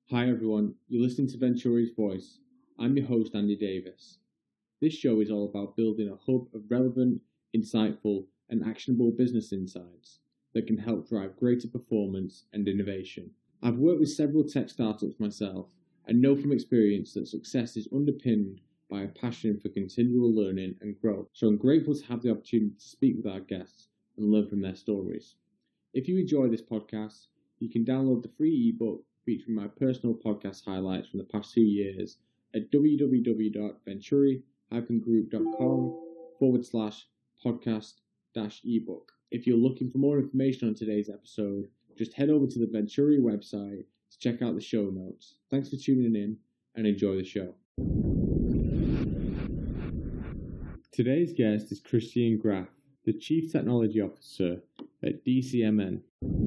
Hi everyone, you're listening to Venturi's Voice. I'm your host Andy Davis. This show is all about building a hub of relevant, insightful, and actionable business insights that can help drive greater performance and innovation. I've worked with several tech startups myself and know from experience that success is underpinned by a passion for continual learning and growth. So I'm grateful to have the opportunity to speak with our guests and learn from their stories. If you enjoy this podcast, you can download the free ebook featuring my personal podcast highlights from the past 2 years at www.venturi-group.com/podcast-ebook. If you're looking for more information on today's episode, just head over to the Venturi website to check out the show notes. Thanks for tuning in and enjoy the show. Today's guest is Christian Graf, the Chief Technology Officer at DCMN.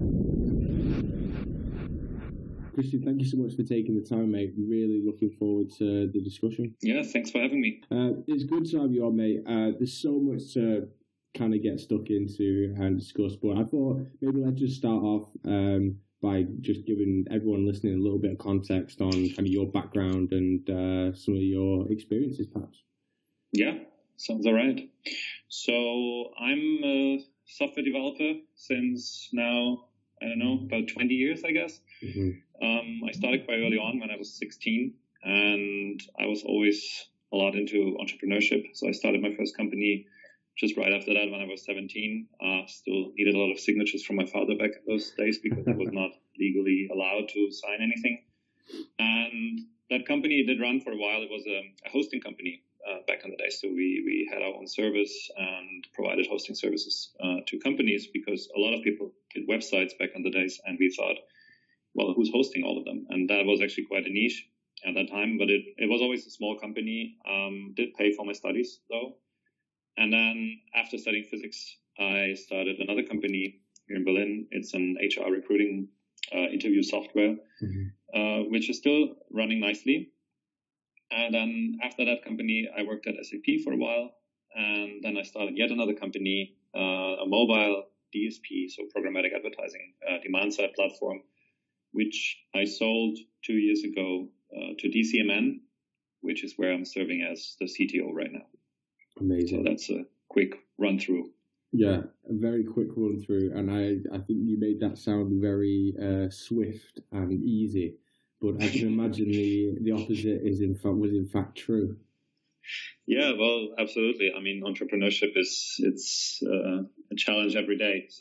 Christian, thank you so much for taking the time, mate. Really looking forward to the discussion. Yeah, thanks for having me. It's good to have you on, mate. There's so much to kind of get stuck into and discuss, but I thought maybe let's just start off by just giving everyone listening a little bit of context on kind of your background and some of your experiences, perhaps. Yeah, sounds all right. So I'm a software developer since now, I don't know, about 20 years, I guess. Mm-hmm. I started quite early on when I was 16, and I was always a lot into entrepreneurship. So I started my first company just right after that when I was 17. Still needed a lot of signatures from my father back in those days because I was not legally allowed to sign anything. And that company did run for a while. It was a hosting company back in the day. So we had our own service and provided hosting services to companies because a lot of people did websites back in the days, and we thought, well, who's hosting all of them? And that was actually quite a niche at that time, but it was always a small company. Did pay for my studies though. And then after studying physics, I started another company here in Berlin. It's an HR recruiting interview software, which is still running nicely. And then after that company, I worked at SAP for a while. And then I started yet another company, a mobile DSP, so programmatic advertising demand side platform, which I sold 2 years ago to DCMN, which is where I'm serving as the CTO right now. Amazing. So that's a quick run through. Yeah, a very quick run through. And I think you made that sound very swift and easy. But I can imagine the opposite was in fact true. Yeah, well, absolutely. I mean, entrepreneurship it's a challenge every day. So,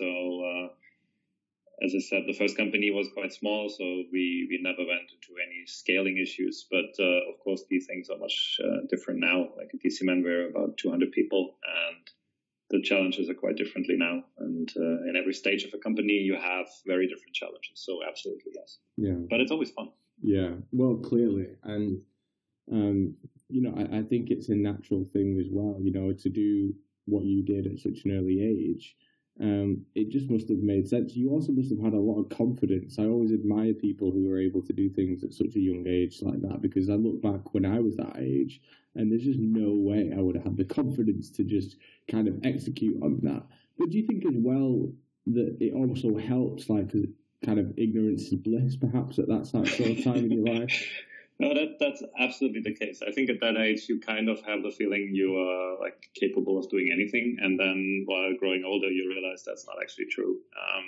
as I said, the first company was quite small, so we never went into any scaling issues. But of course, these things are much different now. Like at DCMN, we're about 200 people, and the challenges are quite differently now. And in every stage of a company, you have very different challenges. So, absolutely, yes. Yeah. But it's always fun. Yeah, well, clearly. And, I think it's a natural thing as well, to do what you did at such an early age. It just must have made sense. You also must have had a lot of confidence. I always admire people who are able to do things at such a young age like that, because I look back when I was that age and there's just no way I would have had the confidence to just kind of execute on that. But do you think as well that it also helps, like, kind of ignorance is bliss, perhaps, at that sort of time in your life? No, that's absolutely the case. I think at that age, you kind of have the feeling you are like capable of doing anything. And then while growing older, you realize that's not actually true.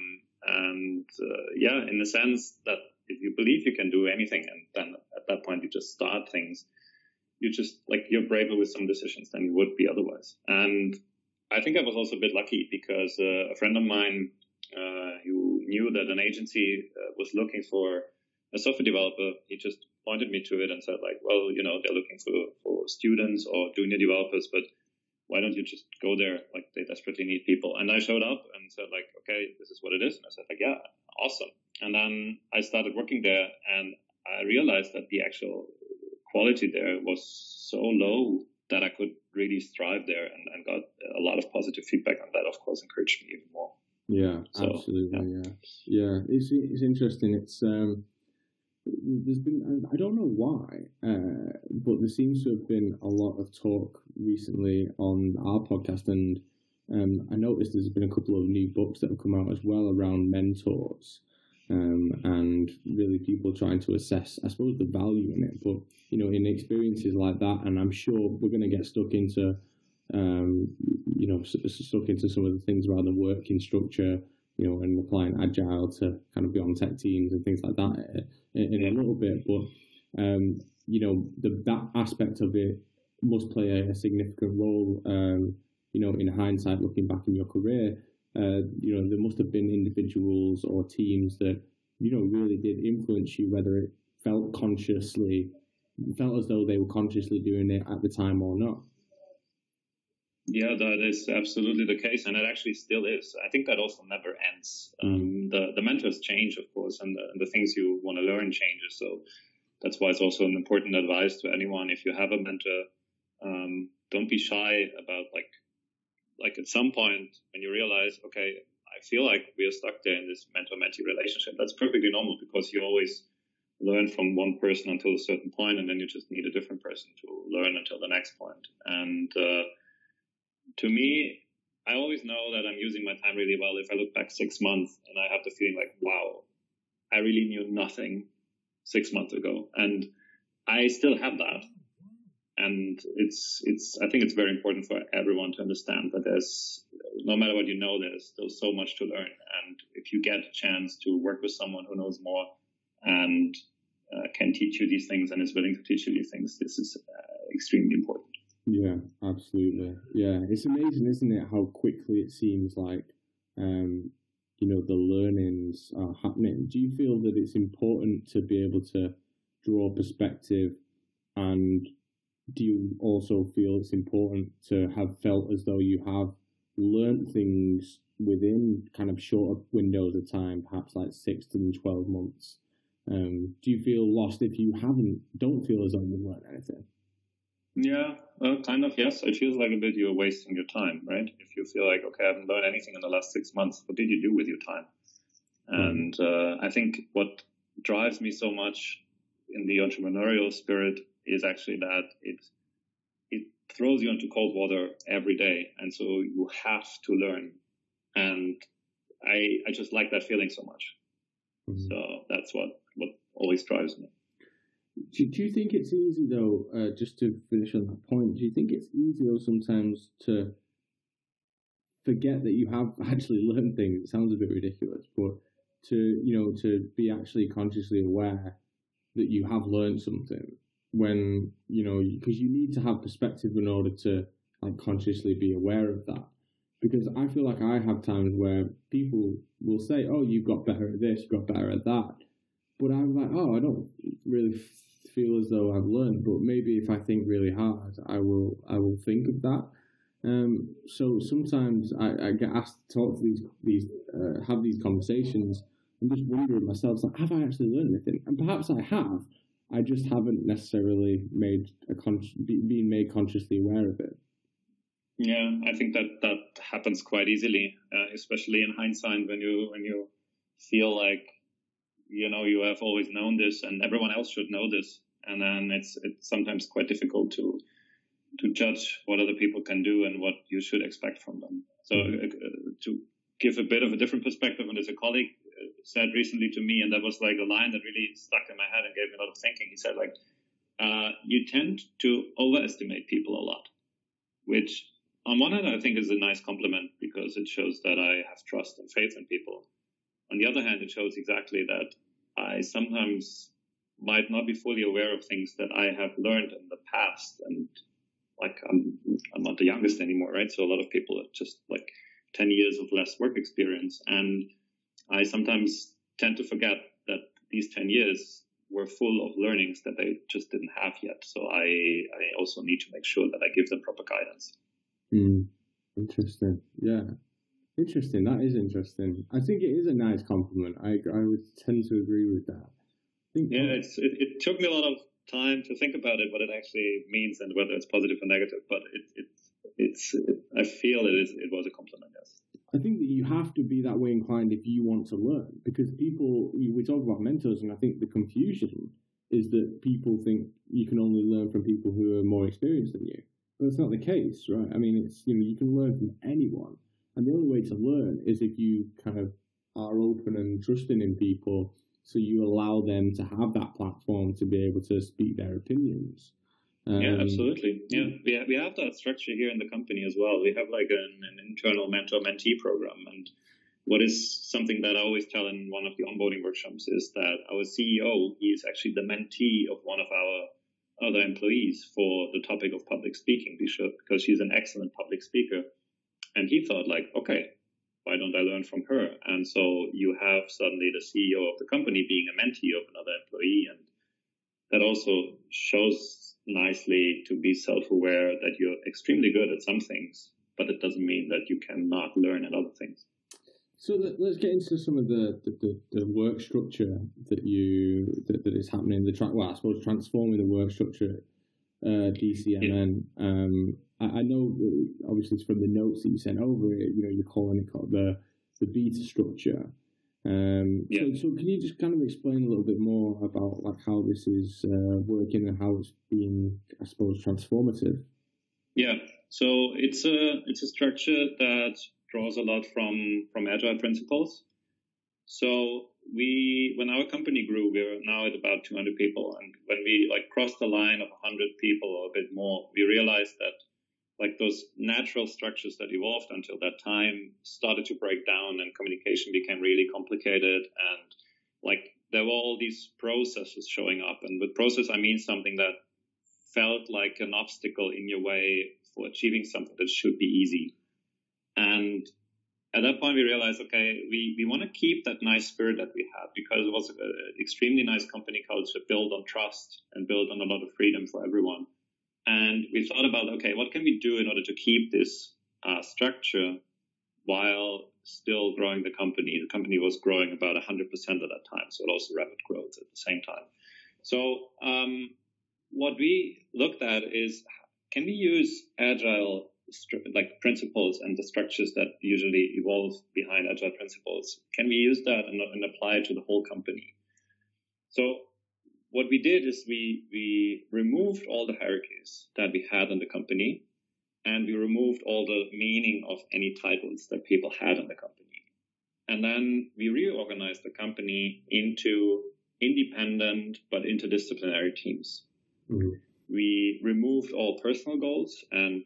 In the sense that if you believe you can do anything, and then at that point, you just start things, you're braver with some decisions than you would be otherwise. And I think I was also a bit lucky because a friend of mine who knew that an agency was looking for a software developer, he just pointed me to it and said, like, well, they're looking for students or junior developers, but why don't you just go there? Like, they desperately need people. And I showed up and said, like, okay, this is what it is. And I said, like, yeah, awesome. And then I started working there, and I realized that the actual quality there was so low that I could really thrive there, and got a lot of positive feedback. And that, of course, encouraged me even more. Yeah, absolutely. Yeah. It's interesting. It's there's been, I don't know why, but there seems to have been a lot of talk recently on our podcast, and I noticed there's been a couple of new books that have come out as well around mentors. and really people trying to assess, I suppose, the value in it. But in experiences like that, and I'm sure we're going to get stuck into stuck into some of the things around the working structure, and applying agile to kind of be on tech teams and things like that in a little bit. But that aspect of it must play a significant role. In hindsight, looking back in your career, there must have been individuals or teams that really did influence you, whether it felt as though they were consciously doing it at the time or not. Yeah, that is absolutely the case, and it actually still is. I think that also never ends. The mentors change, of course, and the things you want to learn changes. So that's why it's also an important advice to anyone. If you have a mentor, don't be shy about like at some point when you realize, okay, I feel like we are stuck there in this mentor-mentee relationship. That's perfectly normal, because you always learn from one person until a certain point, and then you just need a different person to learn until the next point. And to me, I always know that I'm using my time really well if I look back 6 months and I have the feeling like, wow, I really knew nothing 6 months ago. And I still have that. And I think it's very important for everyone to understand that there's, no matter what you know, there's still so much to learn. And if you get a chance to work with someone who knows more and can teach you these things and is willing to teach you these things, this is extremely important. Yeah, absolutely. Yeah, it's amazing, isn't it, how quickly it seems like, the learnings are happening. Do you feel that it's important to be able to draw perspective, and do you also feel it's important to have felt as though you have learned things within kind of shorter windows of time, perhaps like 6 to 12 months? Do you feel lost if you don't feel as though you've learned anything? Yeah, kind of, yes. It feels like a bit you're wasting your time, right? If you feel like, okay, I haven't learned anything in the last 6 months, what did you do with your time? And I think what drives me so much in the entrepreneurial spirit is actually that it throws you into cold water every day. And so you have to learn. And I just like that feeling so much. Mm-hmm. So that's what always drives me. Do you think it's easy, though, just to finish on that point, do you think it's easy, though, sometimes to forget that you have actually learned things? It sounds a bit ridiculous, but to be actually consciously aware that you have learned something when, because you need to have perspective in order to consciously be aware of that. Because I feel like I have times where people will say, oh, you've got better at this, you've got better at that. But I'm like, oh, I don't really feel as though I've learned, but maybe if I think really hard, I will think of that. So sometimes I get asked to talk to have these conversations, and just wondering myself, like, have I actually learned anything? And perhaps I have. I just haven't necessarily been made consciously aware of it. Yeah, I think that happens quite easily, especially in hindsight when you feel like, you have always known this and everyone else should know this. And then it's sometimes quite difficult to judge what other people can do and what you should expect from them. So to give a bit of a different perspective on this, a colleague said recently to me, and that was like a line that really stuck in my head and gave me a lot of thinking. He said, like, you tend to overestimate people a lot, which on one hand I think is a nice compliment because it shows that I have trust and faith in people. On the other hand, it shows exactly that I sometimes might not be fully aware of things that I have learned in the past. And like, I'm not the youngest anymore, right? So a lot of people have just like 10 years of less work experience. And I sometimes tend to forget that these 10 years were full of learnings that they just didn't have yet. So I also need to make sure that I give them proper guidance. Interesting. Yeah. Interesting. That is interesting. I think it is a nice compliment. I would tend to agree with that. It took me a lot of time to think about it, what it actually means and whether it's positive or negative. But I feel it was a compliment. Yes. I think that you have to be that way inclined if you want to learn, because we talk about mentors, and I think the confusion is that people think you can only learn from people who are more experienced than you. But that's not the case, right? I mean, it's you can learn from anyone. And the only way to learn is if you kind of are open and trusting in people, so you allow them to have that platform to be able to speak their opinions. Yeah, absolutely. Yeah, we have that structure here in the company as well. We have like an internal mentor-mentee program, and what is something that I always tell in one of the onboarding workshops is that our CEO, he is actually the mentee of one of our other employees for the topic of public speaking, because she's an excellent public speaker. And he thought like, okay, why don't I learn from her? And so you have suddenly the CEO of the company being a mentee of another employee, and that also shows nicely to be self-aware that you're extremely good at some things, but it doesn't mean that you cannot learn at other things. So let's get into some of the work structure that is happening. I suppose transforming the work structure, DCMN. Yeah. I know obviously it's from the notes that you sent over. You're calling it the beta structure. Yeah. So can you just kind of explain a little bit more about like how this is working and how it's being, I suppose, transformative? Yeah. So it's a structure that draws a lot from agile principles. So when our company grew, we're now at about 200 people, and when we like crossed the line of 100 people or a bit more, we realized that like those natural structures that evolved until that time started to break down, and communication became really complicated, and like there were all these processes showing up. And with process, I mean something that felt like an obstacle in your way for achieving something that should be easy. And at that point, we realized, okay, we want to keep that nice spirit that we had, because it was an extremely nice company culture built on trust and built on a lot of freedom for everyone. And we thought about, okay, what can we do in order to keep this structure while still growing the company? The company was growing about 100% at that time, so it also rapid growth at the same time. So what we looked at is, can we use agile like principles and the structures that usually evolve behind agile principles? Can we use that and apply it to the whole company? So what we did is we removed all the hierarchies that we had in the company, and we removed all the meaning of any titles that people had in the company. And then we reorganized the company into independent but interdisciplinary teams. Mm-hmm. We removed all personal goals and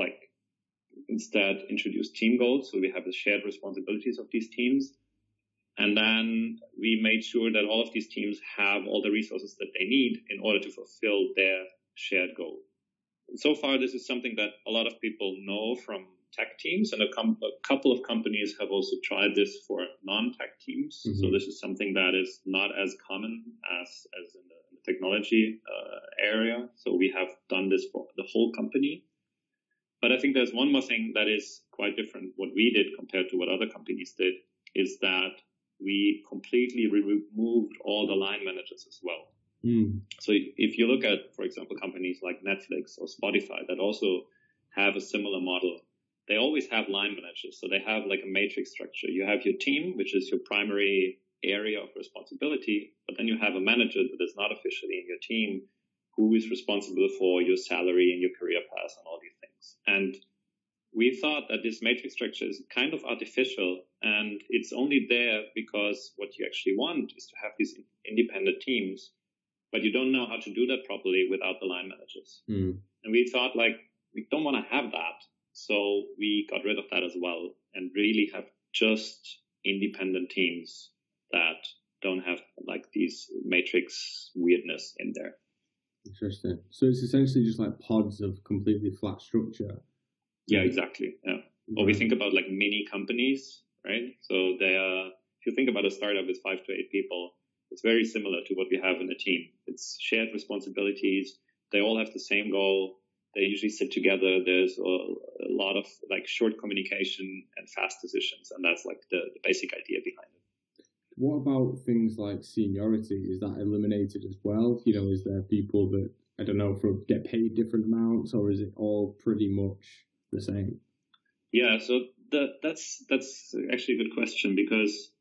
instead introduced team goals. So we have the shared responsibilities of these teams. And then we made sure that all of these teams have all the resources that they need in order to fulfill their shared goal. And so far, this is something that a lot of people know from tech teams, and a couple of companies have also tried this for non-tech teams. Mm-hmm. So this is something that is not as common as in the technology area. So we have done this for the whole company. But I think there's one more thing that is quite different. What we did compared to what other companies did is that we completely removed all the line managers as well. Mm. So if you look at, for example, companies like Netflix or Spotify that also have a similar model, they always have line managers. So they have like a matrix structure. You have your team, which is your primary area of responsibility, but then you have a manager that is not officially in your team who is responsible for your salary and your career path and all these things. And we thought that this matrix structure is kind of artificial, and it's only there because what you actually want is to have these independent teams, but you don't know how to do that properly without the line managers. Mm. And we thought we don't want to have that. So we got rid of that as well and really have just independent teams that don't have these matrix weirdness in there. Interesting. So it's essentially just like pods of completely flat structure. Yeah, exactly. Yeah. Or we think about mini companies, right? So if you think about a startup with 5 to 8 people, it's very similar to what we have in a team. It's shared responsibilities. They all have the same goal. They usually sit together. There's a lot of short communication and fast decisions. And that's the basic idea behind it. What about things like seniority? Is that eliminated as well? Is there people that, I don't know, get paid different amounts, or is it all pretty much the same? Yeah, so that's actually a good question, because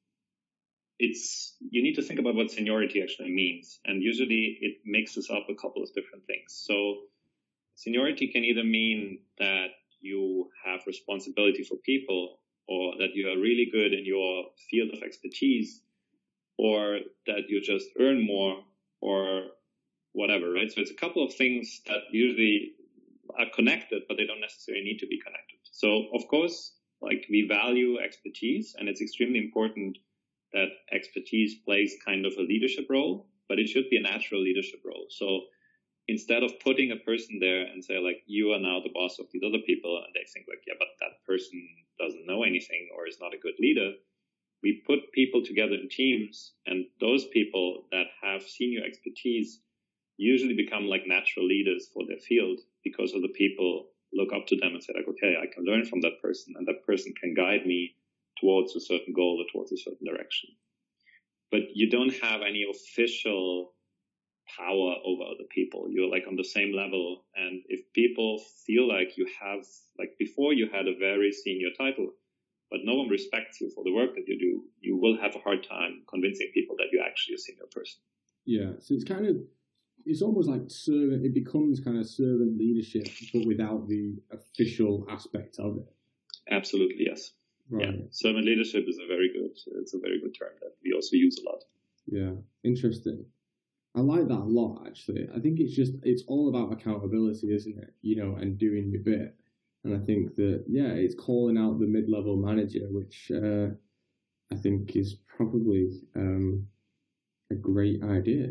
you need to think about what seniority actually means. And usually it mixes up a couple of different things. So seniority can either mean that you have responsibility for people, or that you are really good in your field of expertise, or that you just earn more, or whatever, right? So it's a couple of things that usually are connected, but they don't necessarily need to be connected. So of course, like, we value expertise, and it's extremely important that expertise plays kind of a leadership role, but it should be a natural leadership role. So instead of putting a person there and say, like, you are now the boss of these other people, and they think like, yeah, but that person doesn't know anything or is not a good leader, we put people together in teams, and those people that have senior expertise usually become like natural leaders for their field, because of the people look up to them and say, like, okay, I can learn from that person, and that person can guide me towards a certain goal or towards a certain direction. But you don't have any official power over other people. You're like on the same level. And if people feel like you have, like before you had a very senior title, but no one respects you for the work that you do, you will have a hard time convincing people that you're actually a senior person. Yeah, so it's almost like it becomes kind of servant leadership, but without the official aspect of it. Absolutely, yes. Right. Yeah, servant leadership is it's a very good term that we also use a lot. Yeah, interesting. I like that a lot, actually. I think it's all about accountability, isn't it? And doing your bit. And I think that, it's calling out the mid-level manager, which I think is probably a great idea.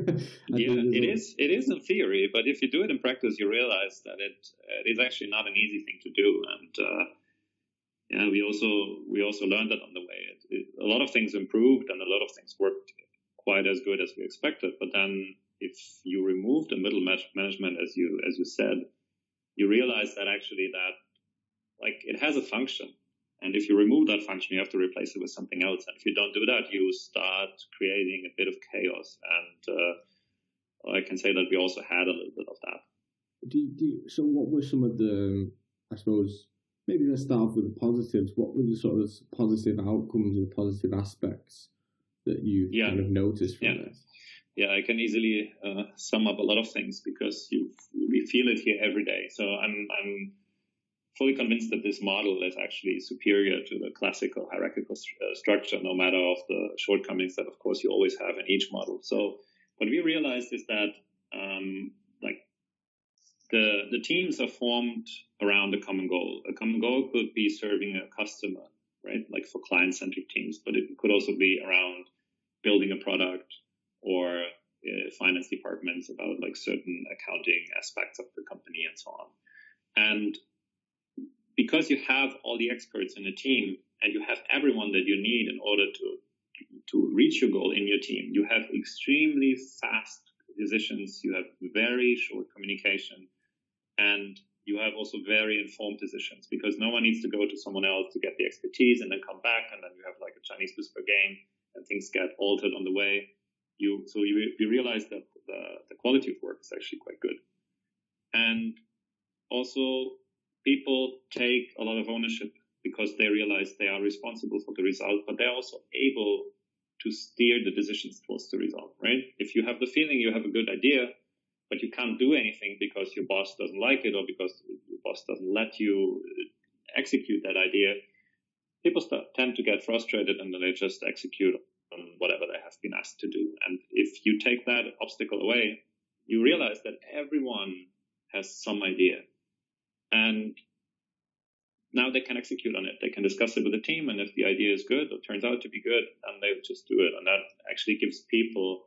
It is in theory, but if you do it in practice, you realize that it is actually not an easy thing to do. And we also learned that on the way. A lot of things improved, and a lot of things worked quite as good as we expected. But then, if you remove the middle management, as you said, you realize that actually that, like, it has a function. And if you remove that function, you have to replace it with something else. And if you don't do that, you start creating a bit of chaos. And I can say that we also had a little bit of that. So what were some of the, I suppose, maybe let's start with the positives. What were the sort of positive outcomes or positive aspects that you kind of noticed from this? Yeah, I can easily sum up a lot of things, because we feel it here every day. So I'm fully convinced that this model is actually superior to the classical hierarchical structure, no matter of the shortcomings that, of course, you always have in each model. So what we realized is that the teams are formed around a common goal. A common goal could be serving a customer, right? Like for client-centric teams, but it could also be around building a product, or finance departments about like certain accounting aspects of the company and so on. And because you have all the experts in a team, and you have everyone that you need in order to reach your goal in your team, you have extremely fast decisions, you have very short communication, and you have also very informed decisions, because no one needs to go to someone else to get the expertise and then come back, and then you have like a Chinese whisper game and things get altered on the way. You realize that the quality of work is actually quite good. And also, people take a lot of ownership, because they realize they are responsible for the result, but they're also able to steer the decisions towards the result, right? If you have the feeling you have a good idea, but you can't do anything because your boss doesn't like it, or because your boss doesn't let you execute that idea, people tend to get frustrated, and then they just execute on whatever they have been asked to do. And if you take that obstacle away, you realize that everyone has some idea. And now they can execute on it. They can discuss it with the team, and if the idea is good or turns out to be good, then they'll just do it. And that actually gives people,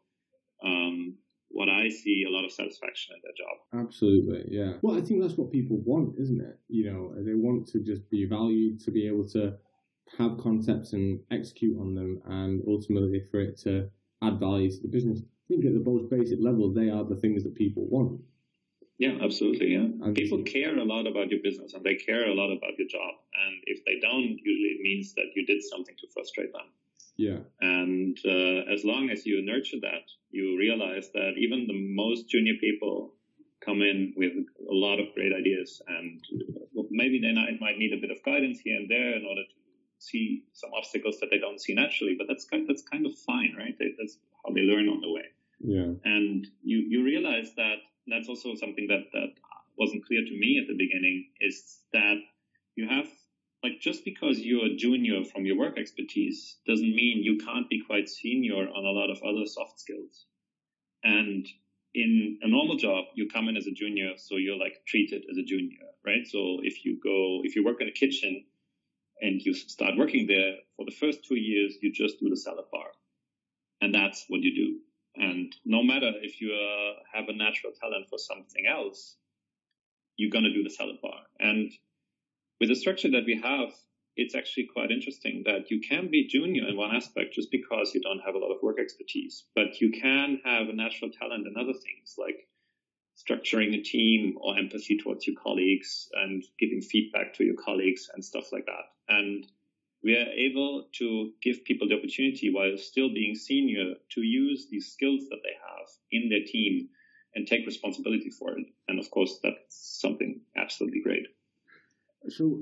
what I see, a lot of satisfaction in their job. Absolutely, yeah. Well, I think that's what people want, isn't it? They want to just be valued, to be able to have concepts and execute on them, and ultimately for it to add value to the business. I think at the most basic level, they are the things that people want. Yeah, absolutely. Yeah, people care a lot about your business, and they care a lot about your job. And if they don't, usually it means that you did something to frustrate them. Yeah. And as long as you nurture that, you realize that even the most junior people come in with a lot of great ideas, and maybe they might need a bit of guidance here and there in order to see some obstacles that they don't see naturally. But that's kind of fine, right? That's how they learn on the way. Yeah. And you realize that. That's also something that wasn't clear to me at the beginning, is that you have like just because you're a junior from your work expertise doesn't mean you can't be quite senior on a lot of other soft skills. And in a normal job, you come in as a junior, so you're like treated as a junior, right? So if you work in a kitchen and you start working there, for the first 2 years, you just do the salad bar. And that's what you do. And no matter if you have a natural talent for something else, you're going to do the salad bar. And with the structure that we have, it's actually quite interesting that you can be junior in one aspect just because you don't have a lot of work expertise, but you can have a natural talent in other things like structuring a team or empathy towards your colleagues and giving feedback to your colleagues and stuff like that. And we are able to give people the opportunity while still being senior to use these skills that they have in their team and take responsibility for it. And of course, that's something absolutely great. So,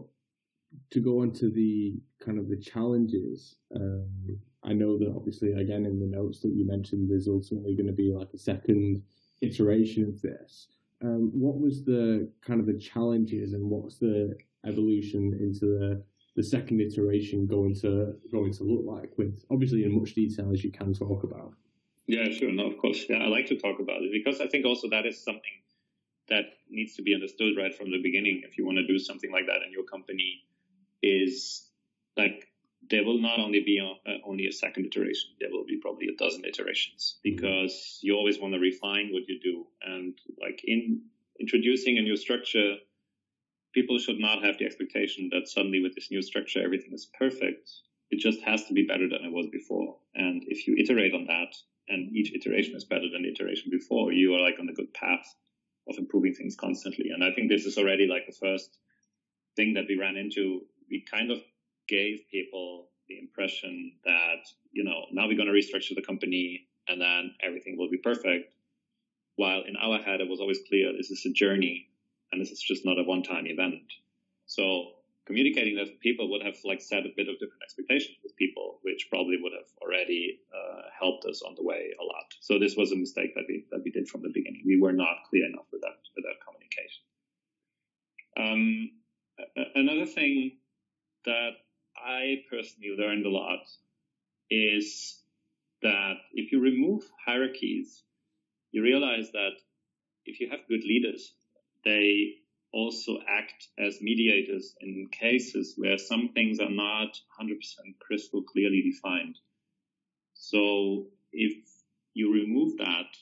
to go into the kind of the challenges, I know that obviously, again, in the notes that you mentioned, there's ultimately going to be like a second iteration of this. What was the kind of the challenges and what's the evolution into the second iteration going to look like, with obviously in much detail as you can talk about? Yeah, sure. No, of course. Yeah, I like to talk about it because I think also that is something that needs to be understood right from the beginning. If you want to do something like that in your company, is like there will not only be only a second iteration, there will be probably a dozen iterations because you always want to refine what you do. And like in introducing a new structure, people should not have the expectation that suddenly with this new structure, everything is perfect. It just has to be better than it was before. And if you iterate on that and each iteration is better than the iteration before, you are like on a good path of improving things constantly. And I think this is already like the first thing that we ran into. We kind of gave people the impression that, now we're going to restructure the company and then everything will be perfect. While in our head, it was always clear this is a journey and this is just not a one-time event. So communicating that people would have like set a bit of different expectations with people, which probably would have already helped us on the way a lot. So this was a mistake that we did from the beginning. We were not clear enough with that communication. Another thing that I personally learned a lot is that if you remove hierarchies, you realize that if you have good leaders, they also act as mediators in cases where some things are not 100% crystal clearly defined. So if you remove that,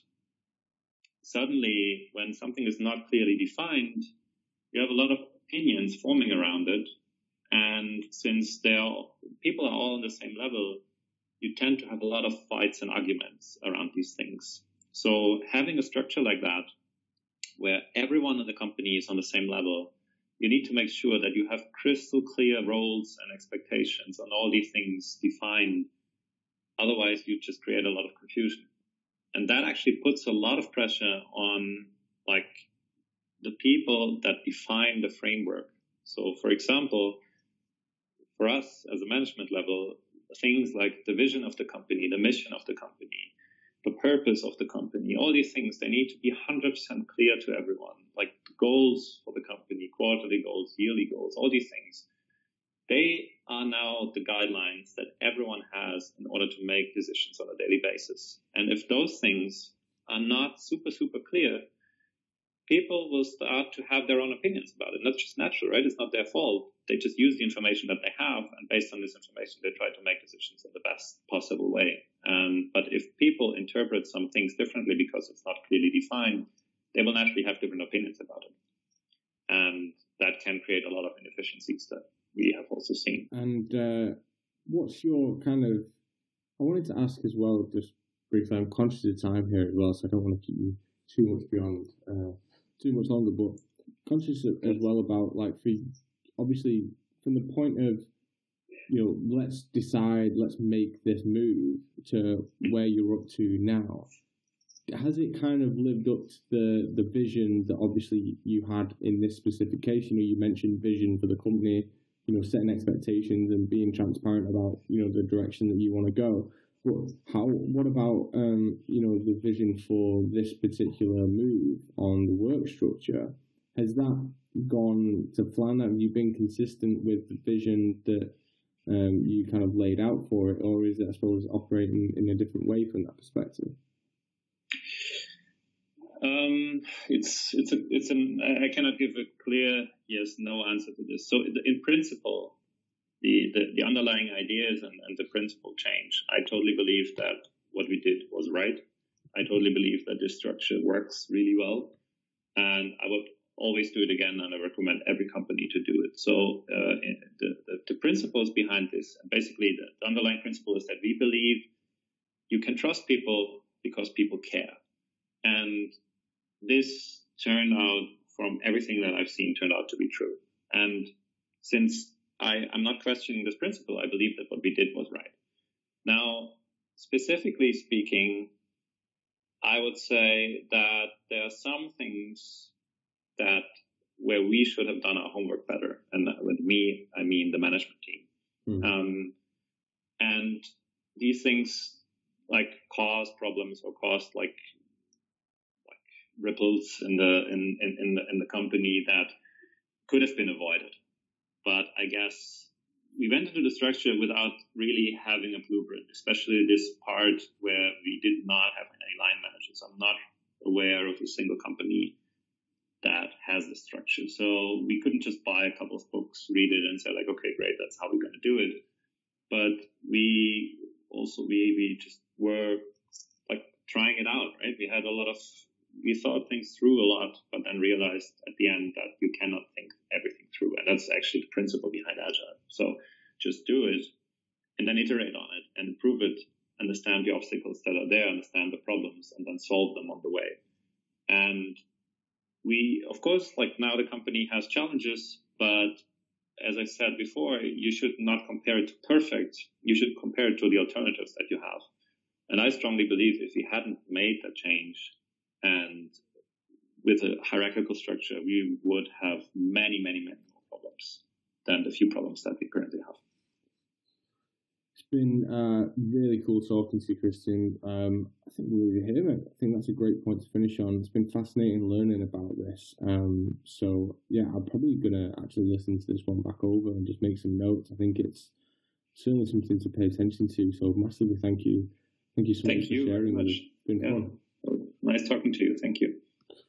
suddenly when something is not clearly defined, you have a lot of opinions forming around it. And since people are all on the same level, you tend to have a lot of fights and arguments around these things. So having a structure like that, where everyone in the company is on the same level, you need to make sure that you have crystal clear roles and expectations and all these things defined. Otherwise, you just create a lot of confusion. And that actually puts a lot of pressure on like the people that define the framework. So for example, for us as a management level, things like the vision of the company, the mission of the company, the purpose of the company, all these things, they need to be 100% clear to everyone. Like the goals for the company, quarterly goals, yearly goals, all these things, they are now the guidelines that everyone has in order to make decisions on a daily basis. And if those things are not super, super clear, people will start to have their own opinions about it. And that's just natural, right? It's not their fault. They just use the information that they have, and based on this information, they try to make decisions in the best possible way. But if people interpret some things differently because it's not clearly defined, they will naturally have different opinions about it. And that can create a lot of inefficiencies that we have also seen. And what's your kind of, I wanted to ask as well, just briefly, I'm conscious of time here as well, so I don't want to keep you too much beyond, too much longer, but conscious as well about, like, obviously, from the point of, let's decide, let's make this move to where you're up to now. Has it kind of lived up to the vision that obviously you had in this specific case? You mentioned vision for the company, setting expectations and being transparent about, the direction that you want to go. But what about, the vision for this particular move on the work structure? Has that gone to plan? Have you been consistent with the vision that you kind of laid out for it, or is it, I suppose, operating in a different way from that perspective? I cannot give a clear yes/no answer to this. So in principle, the underlying ideas and the principle change. I totally believe that what we did was right. I totally believe that this structure works really well, and I would always do it again, and I recommend every company to do it. So the principles behind this, basically the underlying principle is that we believe you can trust people because people care. And this turned out, from everything that I've seen, turned out to be true. And since I'm not questioning this principle, I believe that what we did was right. Now, specifically speaking, I would say that there are some things that where we should have done our homework better. And with me, I mean the management team. Mm-hmm. And these things like cause problems or cause like ripples in the company that could have been avoided. But I guess we went into the structure without really having a blueprint, especially this part where we did not have any line managers. I'm not aware of a single company that has this structure. So we couldn't just buy a couple of books, read it, and say like, okay, great, that's how we're going to do it. But we just were like trying it out, right? We thought things through a lot, but then realized at the end that you cannot think everything through. And that's actually the principle behind Agile. So just do it and then iterate on it and improve it, understand the obstacles that are there, understand the problems, and then solve them on the way. And we, of course, like now the company has challenges, but as I said before, you should not compare it to perfect. You should compare it to the alternatives that you have. And I strongly believe if we hadn't made that change and with a hierarchical structure, we would have many, many, many more problems than the few problems that we currently have. It's been really cool talking to you, Christian. I think we'll leave it here, mate. I think that's a great point to finish on. It's been fascinating learning about this. So yeah, I'm probably gonna actually listen to this one back over and just make some notes. I think it's certainly something to pay attention to. So massively thank you. Thank you so much for sharing with us. It's been fun. Nice talking to you. Thank you.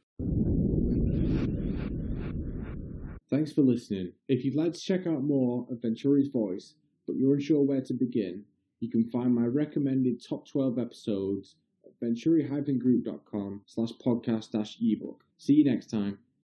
Thanks for listening. If you'd like to check out more of Venturi's voice, but you're unsure where to begin, you can find my recommended top 12 episodes at venturi-group.com/podcast-ebook. See you next time.